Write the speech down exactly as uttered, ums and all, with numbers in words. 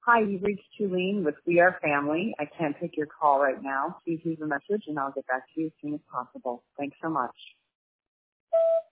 Hi, you reached Tulene with We Are Family. I can't take your call right now. Please leave a message and I'll get back to you as soon as possible. Thanks so much.